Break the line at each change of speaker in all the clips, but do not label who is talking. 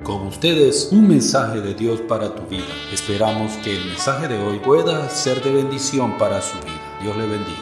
Con ustedes, un mensaje de Dios para tu vida. Esperamos que el mensaje de hoy pueda ser de bendición para su vida. Dios le bendiga.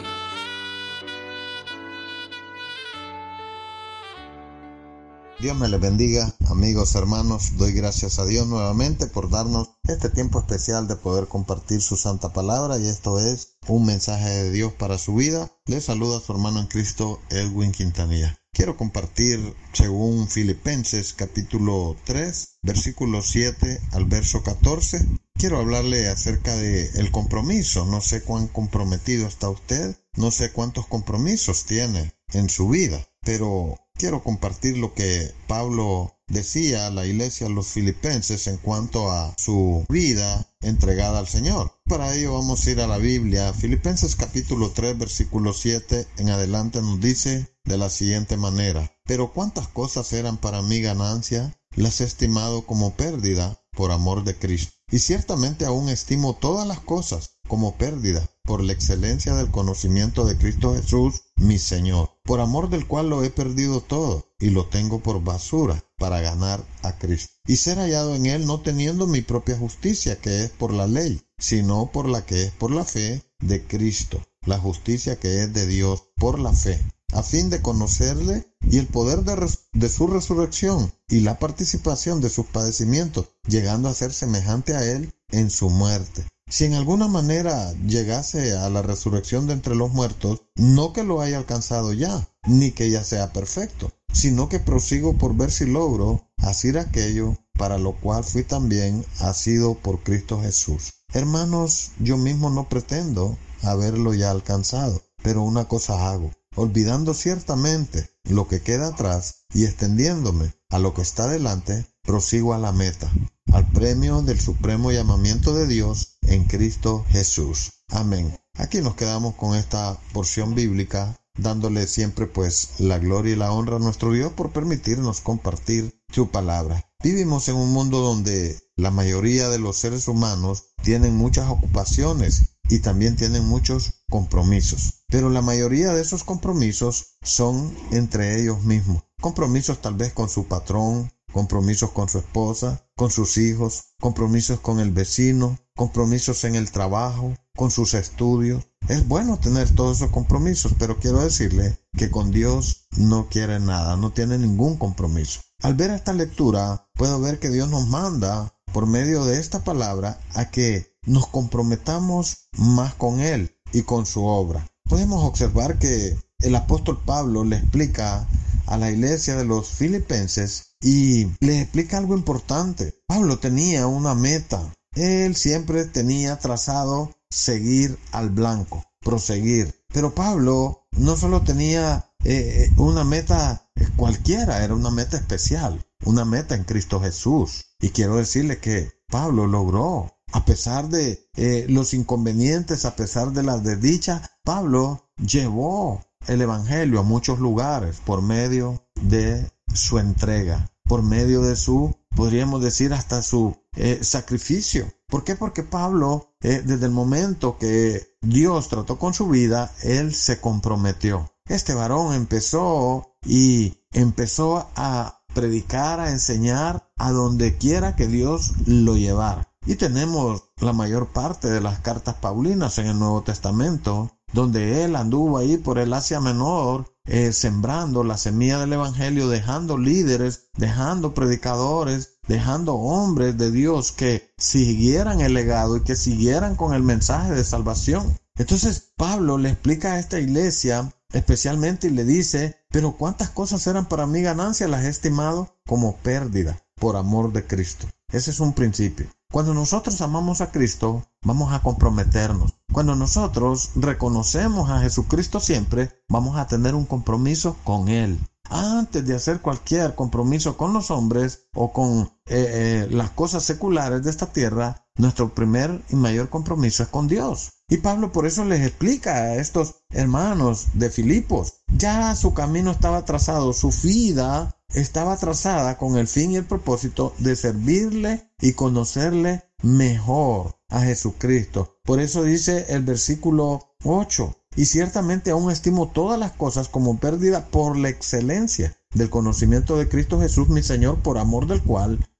Dios me les bendiga, amigos, hermanos. Doy gracias a Dios nuevamente por darnos este tiempo especial de poder compartir su santa palabra, y esto es un mensaje de Dios para su vida. Les saluda su hermano en Cristo, Edwin Quintanilla. Quiero compartir según Filipenses capítulo 3, versículo 7 al verso 14. Quiero hablarle acerca del compromiso. No sé cuán comprometido está usted, no sé cuántos compromisos tiene en su vida, pero quiero compartir lo que Pablo decía a la iglesia de los filipenses en cuanto a su vida entregada al Señor. Para ello vamos a ir a la Biblia. Filipenses capítulo 3, versículo 7 en adelante nos dice de la siguiente manera: pero cuántas cosas eran para mí ganancia, las he estimado como pérdida por amor de Cristo. Y ciertamente aún estimo todas las cosas como pérdida por la excelencia del conocimiento de Cristo Jesús, mi Señor, por amor del cual lo he perdido todo y lo tengo por basura para ganar a Cristo y ser hallado en él, no teniendo mi propia justicia que es por la ley, sino por la que es por la fe de Cristo, la justicia que es de Dios por la fe, a fin de conocerle y el poder de su resurrección y la participación de sus padecimientos, llegando a ser semejante a él en su muerte. Si en alguna manera llegase a la resurrección de entre los muertos, no que lo haya alcanzado ya, ni que ya sea perfecto, sino que prosigo por ver si logro hacer aquello para lo cual fui también asido por Cristo Jesús. Hermanos, yo mismo no pretendo haberlo ya alcanzado, pero una cosa hago, olvidando ciertamente lo que queda atrás y extendiéndome a lo que está delante, prosigo a la meta, al premio del supremo llamamiento de Dios en Cristo Jesús. Amén. Aquí nos quedamos con esta porción bíblica, dándole siempre la gloria y la honra a nuestro Dios por permitirnos compartir su palabra. Vivimos en un mundo donde la mayoría de los seres humanos tienen muchas ocupaciones y también tienen muchos compromisos. Pero la mayoría de esos compromisos son entre ellos mismos. Compromisos tal vez con su patrón, compromisos con su esposa, con sus hijos, compromisos con el vecino, compromisos en el trabajo, con sus estudios. Es bueno tener todos esos compromisos, pero quiero decirle que con Dios no quiere nada, no tiene ningún compromiso. Al ver esta lectura, puedo ver que Dios nos manda, por medio de esta palabra, a que nos comprometamos más con Él y con su obra. Podemos observar que el apóstol Pablo le explica a la iglesia de los filipenses y les explica algo importante. Pablo tenía una meta. Él siempre tenía trazado seguir al blanco, proseguir. Pero Pablo no solo tenía una meta cualquiera, era una meta especial, una meta en Cristo Jesús. Y quiero decirle que Pablo logró, a pesar de los inconvenientes, a pesar de las desdichas, Pablo llevó el evangelio a muchos lugares por medio de su entrega, por medio de su, podríamos decir, hasta su sacrificio. ¿Por qué? Porque Pablo, desde el momento que Dios trató con su vida, él se comprometió. Este varón empezó a predicar, a enseñar a donde quiera que Dios lo llevara. Y tenemos la mayor parte de las cartas paulinas en el Nuevo Testamento, donde él anduvo ahí por el Asia Menor, sembrando la semilla del evangelio, dejando líderes, dejando predicadores, dejando hombres de Dios que siguieran el legado y que siguieran con el mensaje de salvación. Entonces Pablo le explica a esta iglesia especialmente y le dice: pero cuántas cosas eran para mí ganancia, las he estimado como pérdida por amor de Cristo. Ese es un principio. Cuando nosotros amamos a Cristo, vamos a comprometernos. Cuando nosotros reconocemos a Jesucristo siempre, vamos a tener un compromiso con Él. Antes de hacer cualquier compromiso con los hombres o con las cosas seculares de esta tierra, nuestro primer y mayor compromiso es con Dios. Y Pablo por eso les explica a estos hermanos de Filipos, ya su camino estaba trazado, su vida estaba trazada con el fin y el propósito de servirle y conocerle mejor a Jesucristo. Por eso dice el versículo 8: y ciertamente aún estimo todas las cosas como pérdida por la excelencia del conocimiento de Cristo Jesús mi Señor, por amor del cual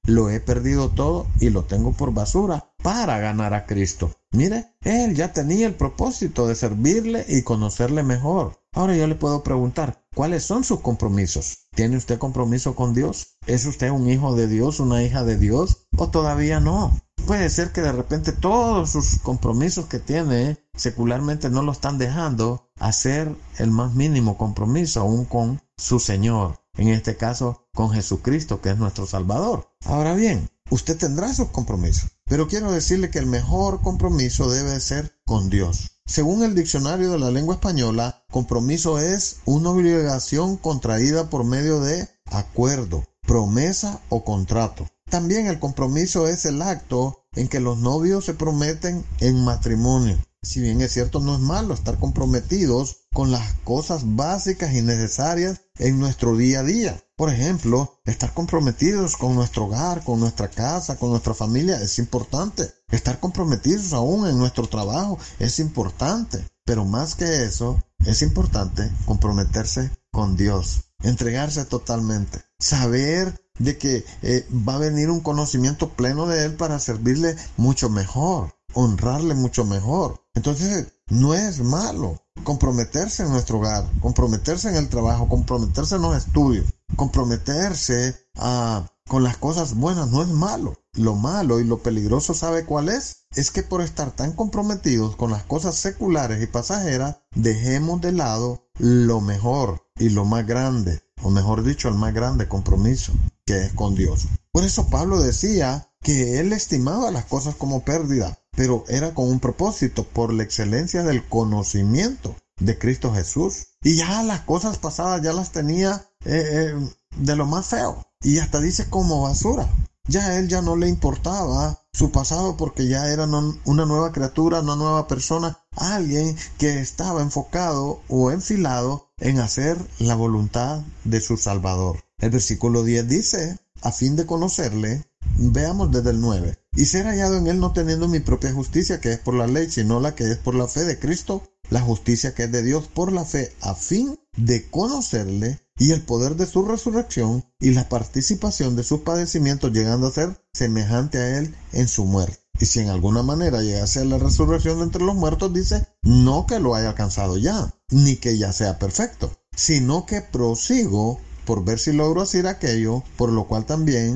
lo he perdido todo y lo tengo por basura para ganar a Cristo. Mire, él ya tenía el propósito de servirle y conocerle mejor. Ahora yo le puedo preguntar, ¿cuáles son sus compromisos? ¿Tiene usted compromiso con Dios? ¿Es usted un hijo de Dios, una hija de Dios? ¿O todavía no? Puede ser que de repente todos sus compromisos que tiene secularmente no lo están dejando hacer el más mínimo compromiso aún con su Señor. En este caso, con Jesucristo, que es nuestro Salvador. Ahora bien, usted tendrá sus compromisos, pero quiero decirle que el mejor compromiso debe ser con Dios. Según el diccionario de la lengua española, compromiso es una obligación contraída por medio de acuerdo, promesa o contrato. También el compromiso es el acto en que los novios se prometen en matrimonio. Si bien es cierto, no es malo estar comprometidos con las cosas básicas y necesarias en nuestro día a día. Por ejemplo, estar comprometidos con nuestro hogar, con nuestra casa, con nuestra familia es importante. Estar comprometidos aún en nuestro trabajo es importante. Pero más que eso, es importante comprometerse con Dios. Entregarse totalmente. Saber de que va a venir un conocimiento pleno de Él para servirle mucho mejor. Honrarle mucho mejor. Entonces, no es malo comprometerse en nuestro hogar, comprometerse en el trabajo, comprometerse en los estudios, comprometerse con las cosas buenas, no es malo. Lo malo y lo peligroso, ¿sabe cuál es? Es que por estar tan comprometidos con las cosas seculares y pasajeras, dejemos de lado lo mejor y lo más grande, o mejor dicho, el más grande compromiso, que es con Dios. Por eso Pablo decía que él estimaba las cosas como pérdida, pero era con un propósito, por la excelencia del conocimiento de Cristo Jesús. Y ya las cosas pasadas ya las tenía de lo más feo. Y hasta dice como basura. Ya a él ya no le importaba su pasado porque ya era una nueva criatura, una nueva persona, alguien que estaba enfocado o enfilado en hacer la voluntad de su Salvador. El versículo 10 dice, a fin de conocerle, veamos desde el 9, y ser hallado en él no teniendo mi propia justicia que es por la ley, sino la que es por la fe de Cristo, la justicia que es de Dios por la fe, a fin de conocerle y el poder de su resurrección y la participación de sus padecimientos, llegando a ser semejante a él en su muerte. Y si en alguna manera llegase a la resurrección de entre los muertos, dice, no que lo haya alcanzado ya, ni que ya sea perfecto, sino que prosigo por ver si logro hacer aquello, por lo cual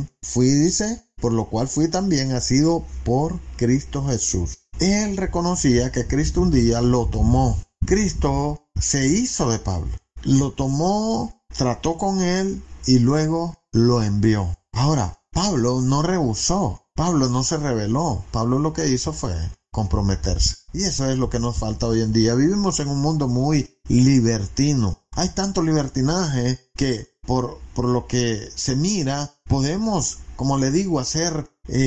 fui también asido por Cristo Jesús. Él reconocía que Cristo un día lo tomó. Cristo se hizo de Pablo, lo tomó, trató con él y luego lo envió. Ahora, Pablo no rehusó, Pablo no se rebeló, Pablo lo que hizo fue comprometerse. Y eso es lo que nos falta hoy en día. Vivimos en un mundo muy libertino. Hay tanto libertinaje que por lo que se mira, podemos, como le digo, hacer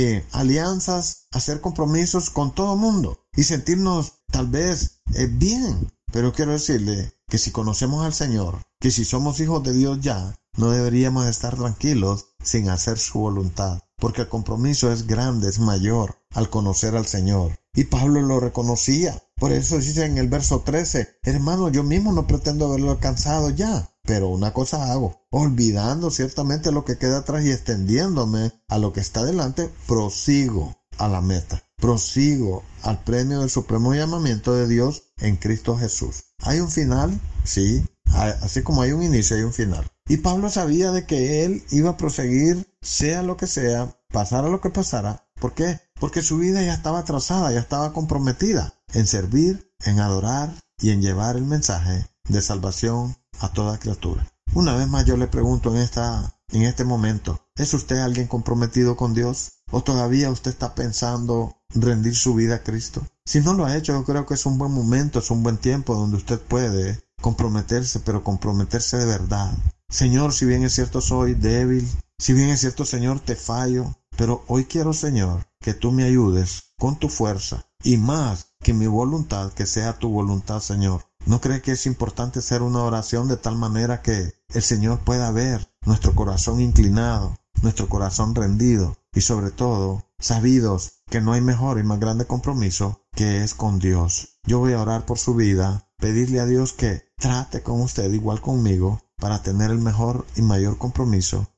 alianzas, hacer compromisos con todo mundo y sentirnos tal vez bien. Pero quiero decirle que si conocemos al Señor, que si somos hijos de Dios ya, no deberíamos estar tranquilos sin hacer su voluntad, porque el compromiso es grande, es mayor al conocer al Señor. Y Pablo lo reconocía. Por eso dice en el verso 13, hermano, yo mismo no pretendo haberlo alcanzado ya, pero una cosa hago, olvidando ciertamente lo que queda atrás y extendiéndome a lo que está delante, prosigo a la meta, prosigo al premio del supremo llamamiento de Dios en Cristo Jesús. ¿Hay un final? Sí, así como hay un inicio, hay un final. Y Pablo sabía de que él iba a proseguir, sea lo que sea, pasara lo que pasara. ¿Por qué? Porque su vida ya estaba trazada, ya estaba comprometida en servir, en adorar y en llevar el mensaje de salvación a toda criatura. Una vez más yo le pregunto en este momento, ¿es usted alguien comprometido con Dios? ¿O todavía usted está pensando rendir su vida a Cristo? Si no lo ha hecho, yo creo que es un buen momento, es un buen tiempo donde usted puede comprometerse, pero comprometerse de verdad. Señor, si bien es cierto soy débil, si bien es cierto, Señor, te fallo, pero hoy quiero, Señor, que tú me ayudes con tu fuerza y más que mi voluntad, que sea tu voluntad, Señor. ¿No cree que es importante hacer una oración de tal manera que el Señor pueda ver nuestro corazón inclinado, nuestro corazón rendido y sobre todo sabidos que no hay mejor y más grande compromiso que es con Dios? Yo voy a orar por su vida, pedirle a Dios que trate con usted igual conmigo para tener el mejor y mayor compromiso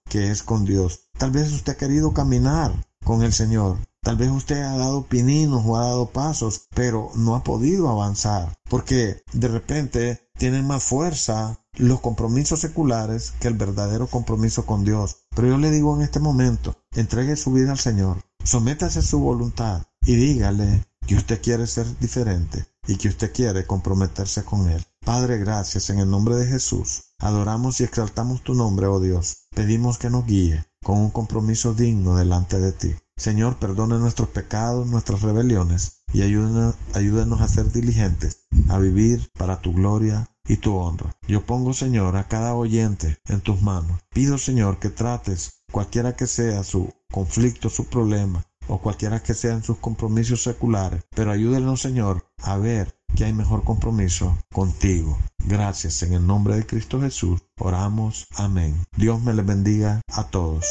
que es con Dios. Tal vez usted ha querido caminar con el Señor. Tal vez usted ha dado pininos o ha dado pasos, pero no ha podido avanzar, porque de repente tienen más fuerza los compromisos seculares que el verdadero compromiso con Dios. Pero yo le digo en este momento, entregue su vida al Señor, sométase a su voluntad y dígale que usted quiere ser diferente y que usted quiere comprometerse con Él. Padre, gracias en el nombre de Jesús. Adoramos y exaltamos tu nombre, oh Dios. Pedimos que nos guíe con un compromiso digno delante de ti. Señor, perdone nuestros pecados, nuestras rebeliones y ayúdenos a ser diligentes, a vivir para tu gloria y tu honra. Yo pongo, Señor, a cada oyente en tus manos. Pido, Señor, que trates cualquiera que sea su conflicto, su problema, o cualquiera que sean sus compromisos seculares, pero ayúdenos, Señor, a ver que hay mejor compromiso contigo. Gracias, en el nombre de Cristo Jesús, oramos. Amén. Dios me les bendiga a todos.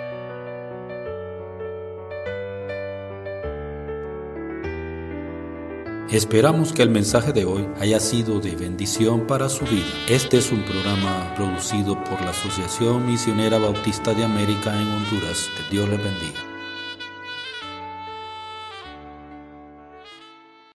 Esperamos que el mensaje de hoy haya sido de bendición para su vida. Este es un programa producido por la Asociación Misionera Bautista de América en Honduras. Que Dios les bendiga.